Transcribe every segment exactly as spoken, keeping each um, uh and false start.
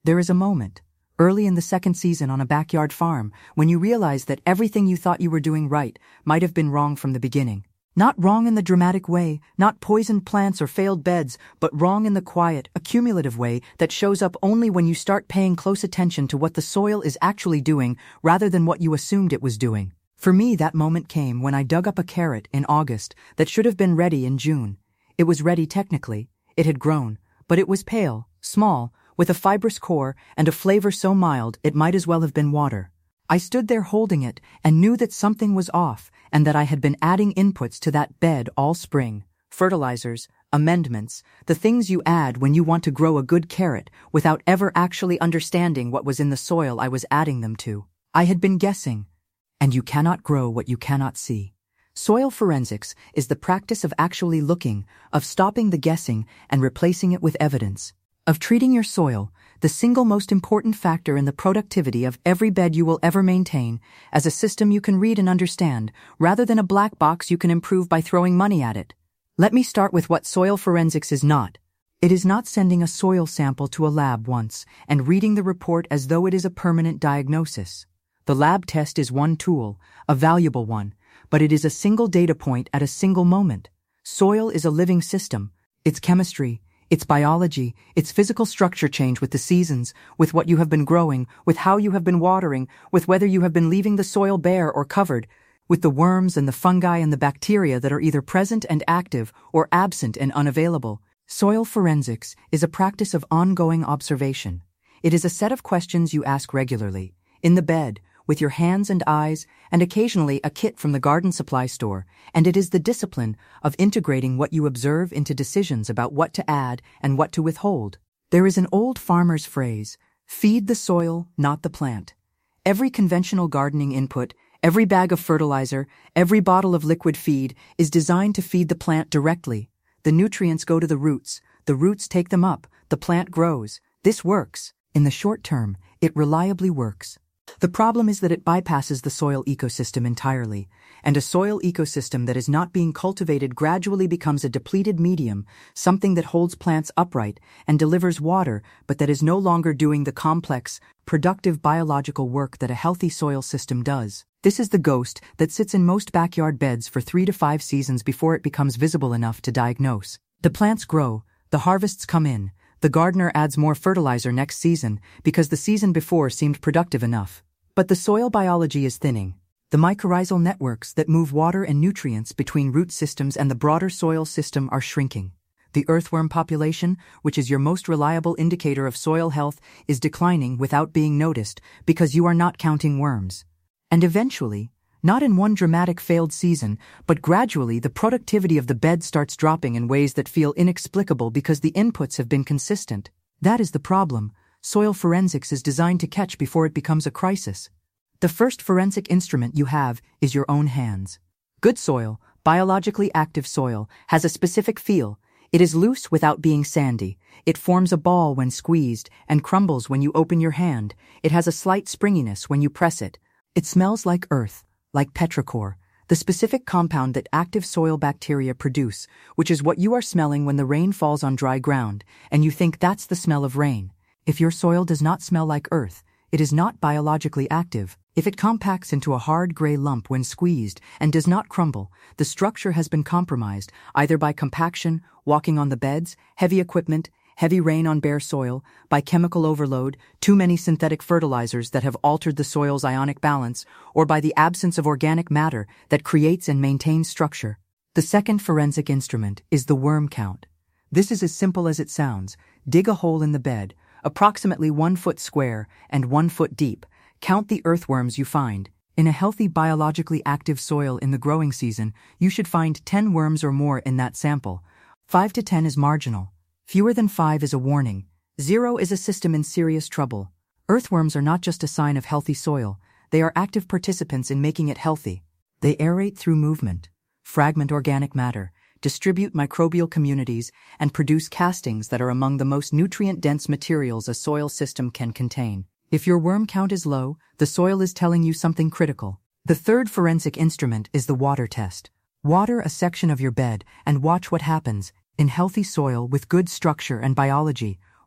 There is a moment, early in the second season on a backyard farm, when you realize that everything you thought you were doing right might have been wrong from the beginning. Not wrong in the dramatic way, not poisoned plants or failed beds, but wrong in the quiet, accumulative way that shows up only when you start paying close attention to what the soil is actually doing rather than what you assumed it was doing. For me, that moment came when I dug up a carrot in August that should have been ready in June. It was ready technically, it had grown, but it was pale, small, with a fibrous core and a flavor so mild it might as well have been water. I stood there holding it and knew that something was off and that I had been adding inputs to that bed all spring. Fertilizers, amendments, the things you add when you want to grow a good carrot without ever actually understanding what was in the soil I was adding them to. I had been guessing, and you cannot grow what you cannot see. Soil forensics is the practice of actually looking, of stopping the guessing and replacing it with evidence, of treating your soil, the single most important factor in the productivity of every bed you will ever maintain, as a system you can read and understand, rather than a black box you can improve by throwing money at it. Let me start with what soil forensics is not. It is not sending a soil sample to a lab once and reading the report as though it is a permanent diagnosis. The lab test is one tool, a valuable one, but it is a single data point at a single moment. Soil is a living system. Its chemistry, its biology, its physical structure change with the seasons, with what you have been growing, with how you have been watering, with whether you have been leaving the soil bare or covered, with the worms and the fungi and the bacteria that are either present and active or absent and unavailable. Soil forensics is a practice of ongoing observation. It is a set of questions you ask regularly, in the bed, with your hands and eyes, and occasionally a kit from the garden supply store, and it is the discipline of integrating what you observe into decisions about what to add and what to withhold. There is an old farmer's phrase, feed the soil, not the plant. Every conventional gardening input, every bag of fertilizer, every bottle of liquid feed is designed to feed the plant directly. The nutrients go to the roots, the roots take them up, the plant grows. This works. In the short term, it reliably works. The problem is that it bypasses the soil ecosystem entirely, and a soil ecosystem that is not being cultivated gradually becomes a depleted medium, something that holds plants upright and delivers water, but that is no longer doing the complex, productive biological work that a healthy soil system does. This is the ghost that sits in most backyard beds for three to five seasons before it becomes visible enough to diagnose. The plants grow, the harvests come in, the gardener adds more fertilizer next season because the season before seemed productive enough. But the soil biology is thinning. The mycorrhizal networks that move water and nutrients between root systems and the broader soil system are shrinking. The earthworm population, which is your most reliable indicator of soil health, is declining without being noticed because you are not counting worms. And eventually, not in one dramatic failed season, but gradually the productivity of the bed starts dropping in ways that feel inexplicable because the inputs have been consistent. That is the problem. Soil forensics is designed to catch before it becomes a crisis. The first forensic instrument you have is your own hands. Good soil, biologically active soil, has a specific feel. It is loose without being sandy. It forms a ball when squeezed and crumbles when you open your hand. It has a slight springiness when you press it. It smells like earth, like petrichor, the specific compound that active soil bacteria produce, which is what you are smelling when the rain falls on dry ground, and you think that's the smell of rain. If your soil does not smell like earth, it is not biologically active. If it compacts into a hard gray lump when squeezed and does not crumble, the structure has been compromised, either by compaction, walking on the beds, heavy equipment, heavy rain on bare soil, by chemical overload, too many synthetic fertilizers that have altered the soil's ionic balance, or by the absence of organic matter that creates and maintains structure. The second forensic instrument is the worm count. This is as simple as it sounds. Dig a hole in the bed, approximately one foot square and one foot deep. Count the earthworms you find. In a healthy biologically active soil in the growing season, you should find ten worms or more in that sample. Five to ten is marginal. Fewer than five is a warning. Zero is a system in serious trouble. Earthworms are not just a sign of healthy soil. They are active participants in making it healthy. They aerate through movement, fragment organic matter, distribute microbial communities, and produce castings that are among the most nutrient-dense materials a soil system can contain. If your worm count is low, the soil is telling you something critical. The third forensic instrument is the water test. Water a section of your bed and watch what happens. In healthy soil with good structure and biology,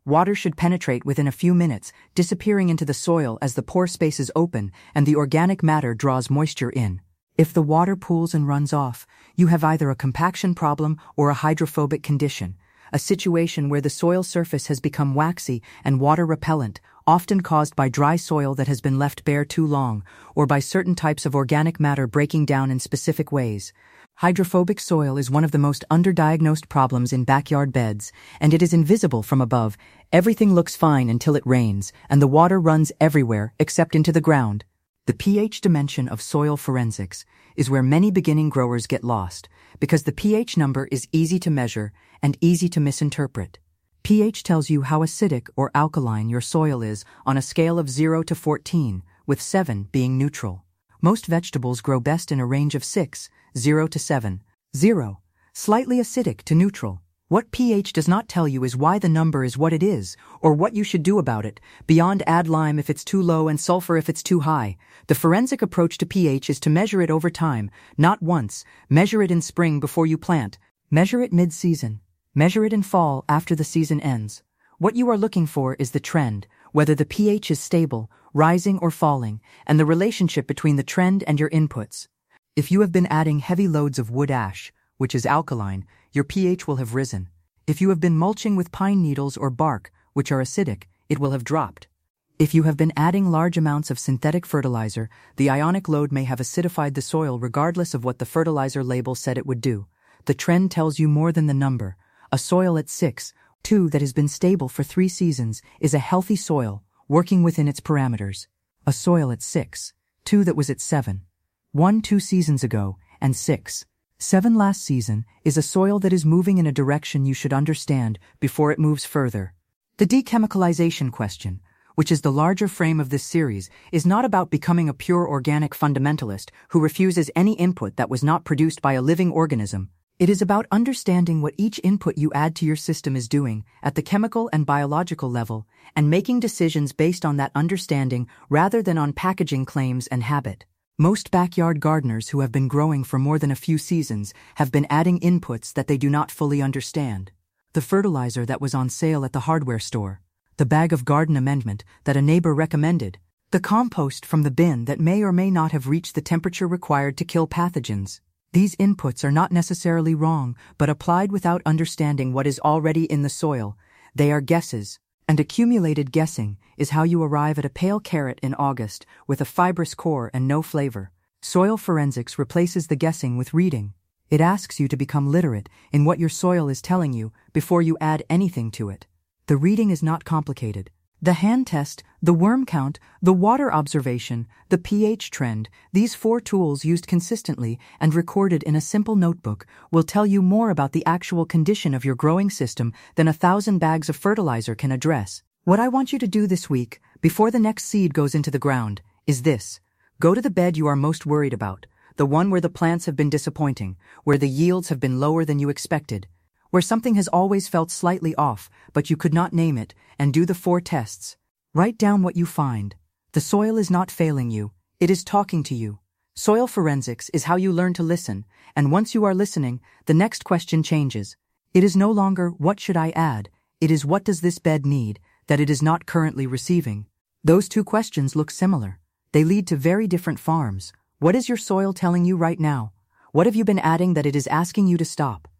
Water should penetrate within a few minutes, disappearing into the soil as the pore spaces open and the organic matter draws moisture in. If the water pools and runs off, you have either a compaction problem or a hydrophobic condition, a situation where the soil surface has become waxy and water repellent, often caused by dry soil that has been left bare too long, or by certain types of organic matter breaking down in specific ways. Hydrophobic soil is one of the most underdiagnosed problems in backyard beds, and it is invisible from above. Everything looks fine until it rains, and the water runs everywhere except into the ground. The pH dimension of soil forensics is where many beginning growers get lost, because the pH number is easy to measure and easy to misinterpret. pH tells you how acidic or alkaline your soil is on a scale of zero to fourteen, with seven being neutral. Most vegetables grow best in a range of six, zero to seven. zero, slightly acidic to neutral. What pH does not tell you is why the number is what it is, or what you should do about it, beyond add lime if it's too low and sulfur if it's too high. The forensic approach to pH is to measure it over time, not once. Measure it in spring before you plant. Measure it mid-season. Measure it in fall after the season ends. What you are looking for is the trend, whether the pH is stable, rising or falling, and the relationship between the trend and your inputs. If you have been adding heavy loads of wood ash, which is alkaline, your pH will have risen. If you have been mulching with pine needles or bark, which are acidic, it will have dropped. If you have been adding large amounts of synthetic fertilizer, the ionic load may have acidified the soil regardless of what the fertilizer label said it would do. The trend tells you more than the number. A soil at six, two that has been stable for three seasons is a healthy soil, working within its parameters. A soil at six, two that was at seven, one two seasons ago, and six, seven last season is a soil that is moving in a direction you should understand before it moves further. The dechemicalization question, which is the larger frame of this series, is not about becoming a pure organic fundamentalist who refuses any input that was not produced by a living organism. It is about understanding what each input you add to your system is doing at the chemical and biological level, and making decisions based on that understanding rather than on packaging claims and habit. Most backyard gardeners who have been growing for more than a few seasons have been adding inputs that they do not fully understand. The fertilizer that was on sale at the hardware store, the bag of garden amendment that a neighbor recommended, the compost from the bin that may or may not have reached the temperature required to kill pathogens. These inputs are not necessarily wrong, but applied without understanding what is already in the soil, they are guesses. And accumulated guessing is how you arrive at a pale carrot in August with a fibrous core and no flavor. Soil forensics replaces the guessing with reading. It asks you to become literate in what your soil is telling you before you add anything to it. The reading is not complicated. The hand test, the worm count, the water observation, the pH trend, these four tools used consistently and recorded in a simple notebook will tell you more about the actual condition of your growing system than a thousand bags of fertilizer can address. What I want you to do this week, before the next seed goes into the ground, is this. Go to the bed you are most worried about, the one where the plants have been disappointing, where the yields have been lower than you expected, where something has always felt slightly off, but you could not name it, and do the four tests. Write down what you find. The soil is not failing you, it is talking to you. Soil forensics is how you learn to listen, and once you are listening, the next question changes. It is no longer, what should I add? It is, what does this bed need that it is not currently receiving? Those two questions look similar. They lead to very different farms. What is your soil telling you right now? What have you been adding that it is asking you to stop?